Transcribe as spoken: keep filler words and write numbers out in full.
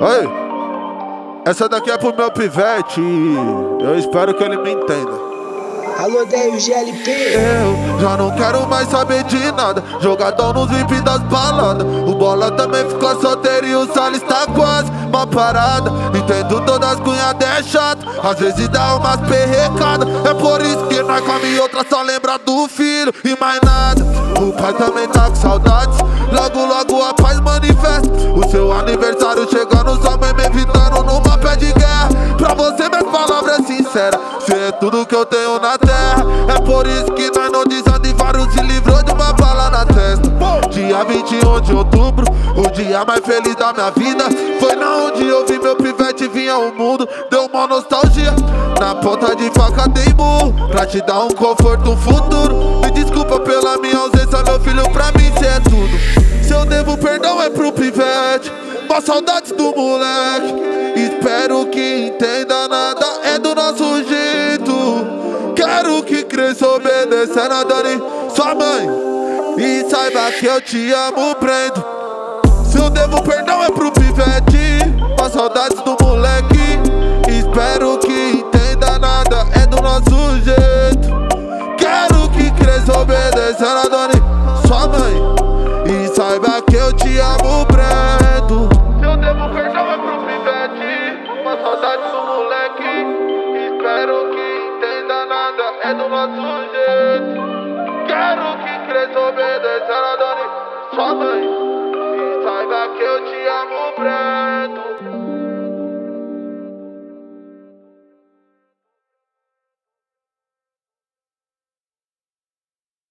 Oi, essa daqui é pro meu pivete. Eu espero que ele me entenda. Alô, Deio G L P. Eu já não quero mais saber de nada. Jogadão nos V I P das baladas. O Bola também ficou solteiro e o Salles tá quase uma parada. Entendo todas as cunhadas é chato, às vezes dá umas perrecadas. É por isso que nós come outra, só lembra do filho e mais nada. O pai também tá com saudades, logo logo a paz manifesta. O seu aniversário chegando, sua mãe me evitando numa pé de guerra. Pra você minhas palavras é sincera, cê é tudo que eu tenho na terra. É por isso que nós não desandivaram, se livrou de uma bala na testa. Dia vinte e um de outubro, o dia mais feliz da minha vida. Foi na onde eu vi meu pivete vinha ao mundo. Deu uma nostalgia, na ponta de faca dei murro, pra te dar um conforto, um futuro. Me desculpa pela minha ausência, meu filho, pra mim cê é tudo. Se eu devo perdão é pro pivete, mas saudades do moleque. Espero que entenda, nada é do nosso jeito. Quero que cresça obedecendo a Dani, sua mãe, e saiba que eu te amo, prendo. Se eu devo perdão é pro pivete, mas saudades do moleque. Espero que entenda, nada é do nosso jeito. Quero que cresça obedecendo a Dani, sua mãe, e saiba que eu te amo, prendo. Se eu devo perdão é pro pivete, mas saudades do moleque. Espero que entenda, nada é do nosso jeito. Quero que cresça obedecendo a Dani, sua mãe.